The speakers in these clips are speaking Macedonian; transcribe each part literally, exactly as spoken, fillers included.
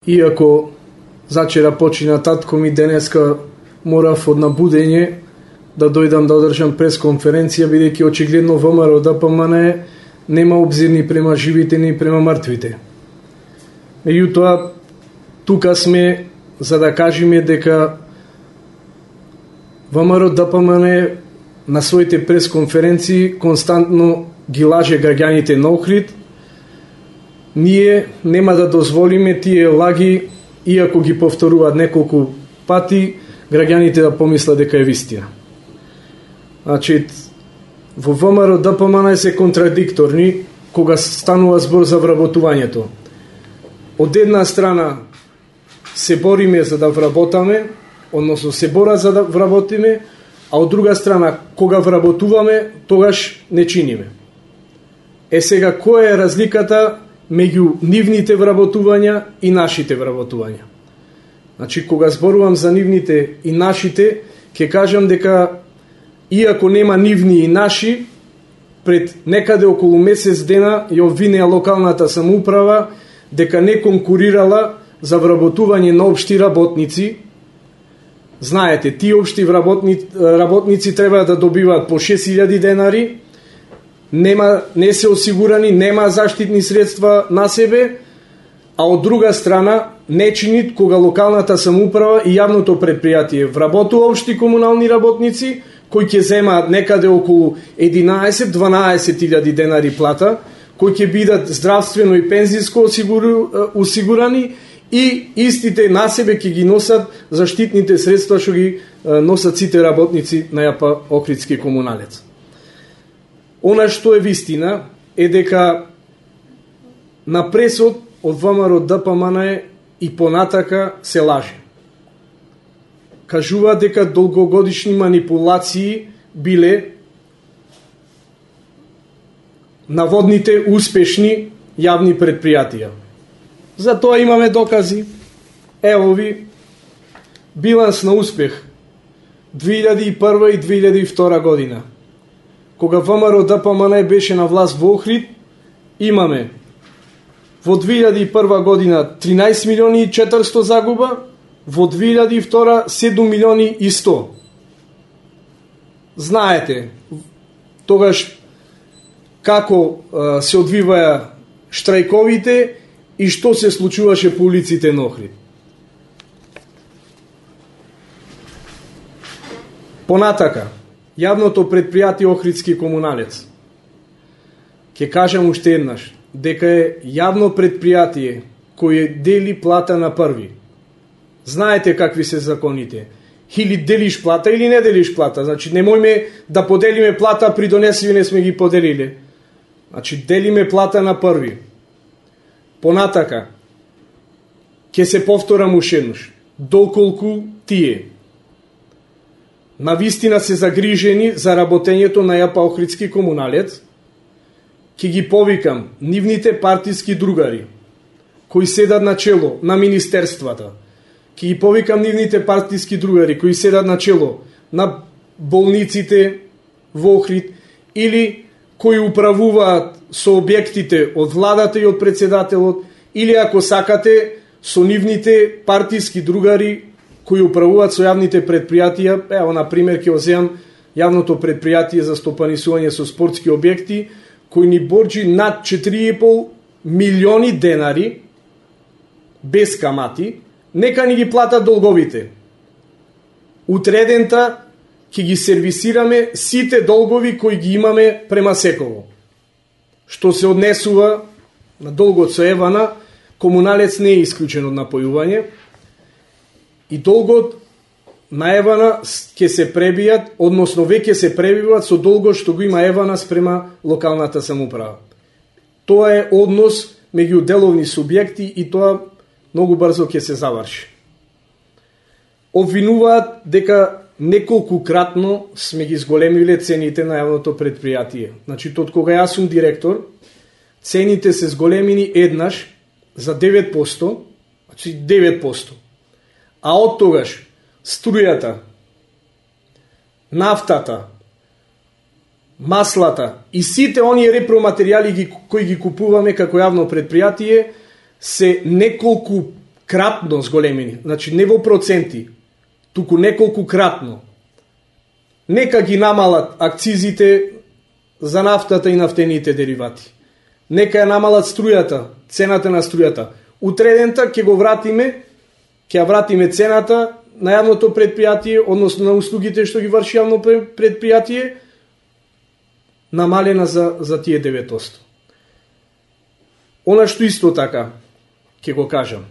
Иако зачера почина татко ми, денеска морав од набудење да дојдам да одржам пресконференција, бидејќи очигледно ВМРО Д П М Н нема обзир ни према живите ни према мртвите. Меѓутоа, тука сме за да кажеме дека ВМРО Д П М Н на своите пресконференции константно ги лаже граѓаните на Охрид. Ние нема да дозволиме тие лаги, иако ги повторуваат неколку пати, граѓаните да помислат дека е вистина. Значи, во ВМРО Д П М Н се контрадикторни кога станува збор за вработувањето. Од една страна се бориме за да вработаме, односно се бора за да вработиме, а од друга страна, кога вработуваме, тогаш не чиниме. Е сега, која е разликата меѓу нивните вработувања и нашите вработувања? Значи, кога зборувам за нивните и нашите, ќе кажам дека иако нема нивни и наши, пред некаде околу месец дена ја обвинеа локалната самоуправа дека не конкурирала за вработување на општи работници. Знаете, тие општи работници, работници треба да добиваат по шест илјади денари, нема, не се осигурани, нема заштитни средства на себе, а од друга страна не чинит кога локалната самоуправа и јавното предпријатие вработува општи комунални работници кои ќе земаат некаде околу единаесет до дванаесет илјади денари плата, кои ќе бидат здравствено и пензиско осигуру, осигурани, и истите на себе ќе ги носат заштитните средства што ги носат сите работници на ЈАП Охридски комуналец. Она што е вистина е дека на пресод од ВМРО Д П М Н и понатака се лаже. Кажува дека долгогодишни манипулации биле наводните успешни јавни предпријатија. За тоа имаме докази. Ево ви биланс на успех две илјади и прва и две илјади и втора година. Кога ВМРО Д П М Н беше на власт во Охрид, имаме во две илјади и прва година тринаесет милиони и четиристо загуба, во две илјади и втора седум милиони и сто. Знаете, тогаш како а, се одвиваја штрајковите и што се случуваше по улиците на Охрид. Понатака, јавното предпријатие Охридски комуналец. Ке кажам уште еднаш, дека е јавно предпријатие кое дели плата на први. Знаете какви се законите. Или делиш плата или не делиш плата. Значи, немојме да поделиме плата, при донесиви не сме ги поделили. Значи, делиме плата на први. Понатака, ќе се повторам уште еднаш. Доколку тие навистина се загрижени за работењето на ЈАП Охридски комуналец, ќе ги повикам нивните партиски другари, кои седат на чело на министерствата, ќе ги повикам нивните партиски другари, кои седат на чело на болниците во Охрид, или кои управуваат со објектите од владата и од председателот, или ако сакате со нивните партиски другари кои управуваат со јавните предпријатија. Ево, на пример, ќе оземам јавното предпријатие за стопанисување со спортски објекти, кој ни борџи над четири и пол милиони денари без камати, нека ни ги платат долговите. Утредента ќе ги сервисираме сите долгови кои ги имаме према секово. Што се однесува на долгот со Евана, комуналец не е исклучен од напојување, и долгот на Евана ќе се пребијат, односно веќе се пребиваат со долгот што го има Евана спрема локалната самоуправа. Тоа е однос меѓу деловни субјекти и тоа многу брзо ќе се заврши. Обвинуваат дека неколку кратно сме ги зголемиле цените на јавното предпријатие. Значи, од кога јас сум директор, цените се зголемени еднаш за девет проценти, значи девет проценти. А од тогаш струјата, нафтата, маслата и сите оние репроматеријали кои ги купуваме како јавно предпријатие се неколку кратно зголемени, значи не во проценти, туку неколку кратно. Нека ги намалат акцизите за нафтата и нафтените деривати. Нека ја намалат струјата, цената на струјата. Утредента ќе го вратиме, ќе ја вратиме цената на јавното предпријатие, односно на услугите што ги врши јавно предпријатие, намалена за, за тие девет одсто. Она што исто така, ќе го кажам.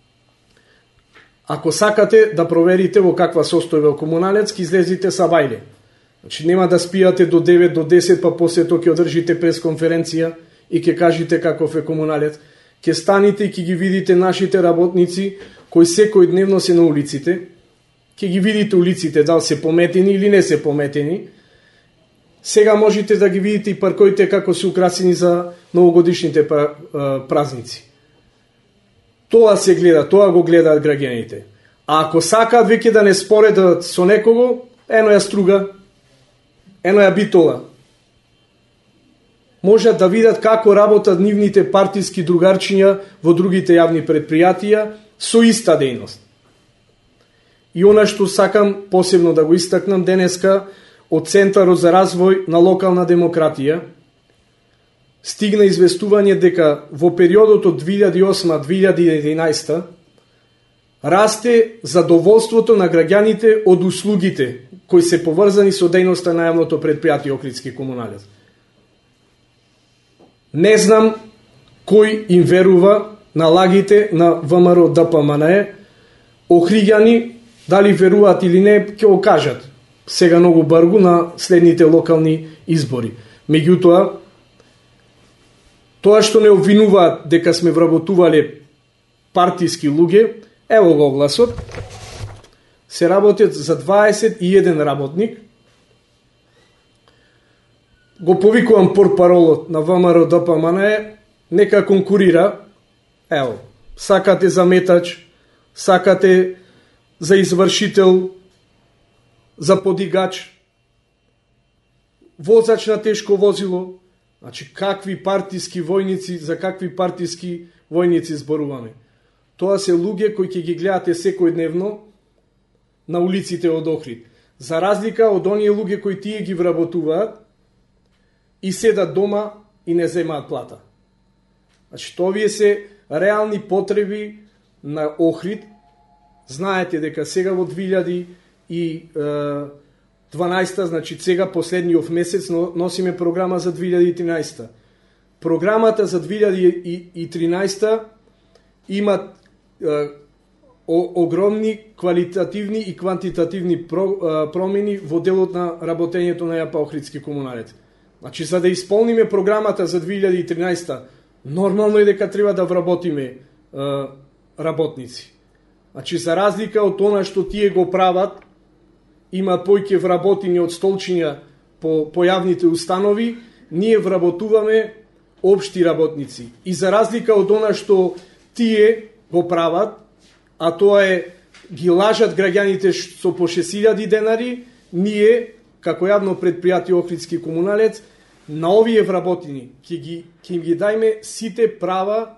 Ако сакате да проверите во каква состојба комуналец, ќе излезите са бајле. Значи нема да спијате до девет, до десет, па после тоа ќе одржите пресконференција и ќе кажете каков е комуналец. Ќе станите и ќе ги видите нашите работници кои секој дневно се на улиците. Ќе ги видите улиците дали се пометени или не се пометени. Сега можете да ги видите и парковите како се украсени за новогодишните празници. Тоа се гледа, тоа го гледаат граѓаните. А ако сакаат веќе да не споредат со некого, ено ја струга, ено ја битола. Можат да видат како работат нивните партиски другарчиња во другите јавни предпријатија со иста дејност. И она што сакам посебно да го истакнам денеска, од Центарот за развој на локална демократија стигна известување дека во периодот од две илјади и осма до две илјади и единаесета расте задоволството на граѓаните од услугите кои се поврзани со дејноста на јавното предпријатие Охридски комуналец. Не знам кој им верува на лагите на ВМРО Д П М Н Е. Охриѓани, дали веруваат или не, ќе го кажат сега многу брзо на следните локални избори. Меѓутоа, тоа што не обвинуваат дека сме вработувале партиски луѓе, ево го огласот, се работят за дваесет и еден работник. Го повикувам портпаролот на ВМРО Д П М Н Е, нека конкурира. Ево, сакате за метач, сакате за извршител, за подигач, возач на тешко возило. Значи, какви партиски војници, за какви партиски војници зборуваме? Тоа се луѓе кои ќе ги гледате секојдневно на улиците од Охрид. За разлика од оние луѓе кои тие ги вработуваат и седат дома и не земаат плата. Значи, тоа се реални потреби на Охрид. Знаете дека сега во две илјади и дванаесета, значи сега последниот месец носиме програма за две илјади и тринаесета. Програмата за две илјади и тринаесета има е, огромни квалитативни и квантитативни про, е, промени во делот на работењето на ЈАП Охридски комуналец. Значи, за да исполниме програмата за две илјади и тринаесета, нормално е дека треба да вработиме е, работници. Значи, за разлика од она што тие го прават, има појќе вработени од столчиња по, по јавните установи, ние вработуваме општи работници. И за разлика од она што тие го прават, а тоа е ги лажат граѓаните со по шест илјади денари, ние, како јавно предпријатие Охридски комуналец, на овие вработени ќе ги, ќе ги дајме сите права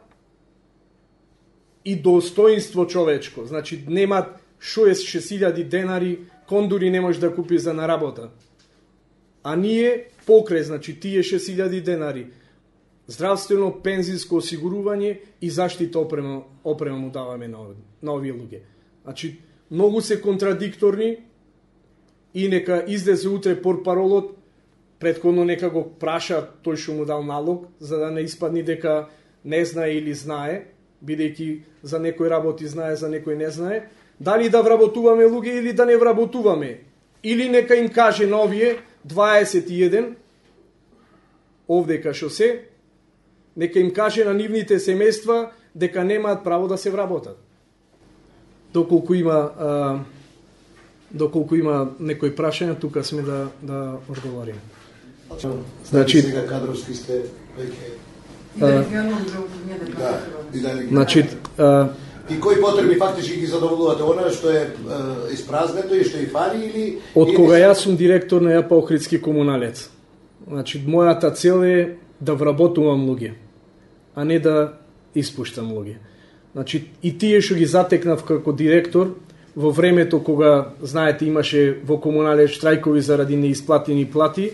и достоинство човечко. Значи, немат шест илјади денари, кондури не може да купи за на работа. А ние покрај, значи, тие шест илјади денари, здравствено, пензиско осигурување и заштита опрема, опрема му даваме на, на овие луѓе. Значи, многу се контрадикторни и нека излезе утре портпаролот, претходно нека го праша тој што му дал налог, за да не испадни дека не знае или знае, бидејќи за некој работи знае, за некој не знае, дали да вработуваме луѓе или да не вработуваме. Или нека им каже на овие дваесет и еден, овдека што се, нека им каже на нивните семејства дека немаат право да се вработат. Доколку има а, доколку има некои прашања, тука сме да да одговориме. Значи сега кадровски сте веќе Да, значи а, и кои потреби фактички ги задоволувате? Она што е, е испразнето и што и фали или од или кога не... јас сум директор на ЈАП Охридски комуналец. Значи мојата цел е да вработувам луѓе, а не да испуштам луѓе. Значи, и тие што ги затекнав како директор, во времето кога, знаете, имаше во комунале штрајкови заради неисплатени плати,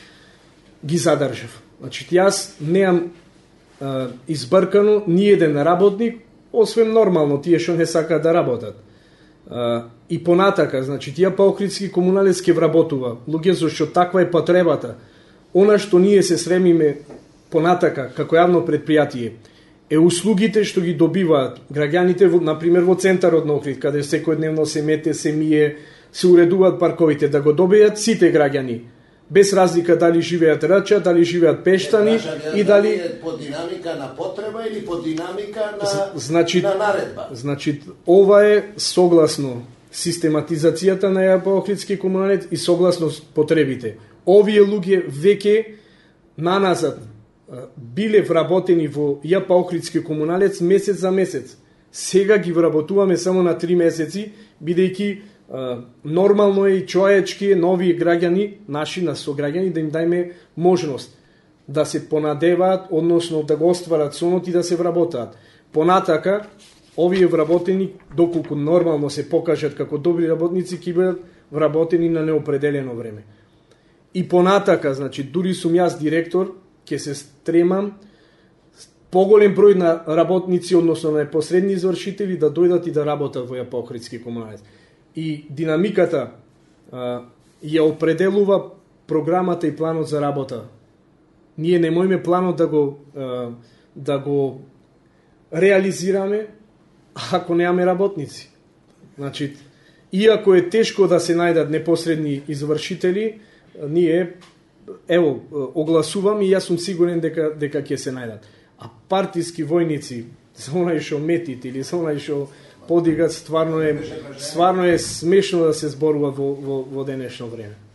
ги задржав. Значи, јас неам а, избркано ни еден работник, освен нормално, тие што не сакаат да работат. А, и понатака, значи, тие па Охридски комуналец ке вработува. Луѓе, зашто таква е потребата. Она што ние се сремиме понатака, како јавно предпријатие, е услугите што ги добиваат граѓаните, например, во центарот на Охрид, каде секојдневно се мете, се мие, се уредуваат парковите, да го добијат сите граѓани, без разлика дали живеат Рача, дали живеат Пештани и дали по динамика на потреба или по динамика на, значи, на наредба. Значи, ова е согласно систематизацијата на ЈАП Охридски комуналец и согласно потребите. Овие луѓе веќе наназад биле вработени во ЈАП Охридски комуналец месец за месец. Сега ги вработуваме само на три месеци, бидејќи нормално е и човечки нови граѓани, наши на сограѓани, да им дајме можност да се понадеваат, односно да го остварат сонот и да се вработаат. Понатака, овие вработени, доколку нормално се покажат како добри работници, ќе бидат вработени на неопределено време. И понатака, значи, дури сум јас директор, ќе се стремам поголем број на работници, односно на непосредни извршители, да дојдат и да работат во ЈАП Охридски комуналец. И динамиката а, ја определува програмата и планот за работа. Ние не можеме планот да го а, да го реализираме ако немаме работници. Значи, иако е тешко да се најдат непосредни извршители, ние ево огласувам и јас сум сигурен дека дека ќе се најдат. А партиски војници, за онај што метит или за онај што подигат, стварно е стварно е смешно да се зборува во во, во денешно време.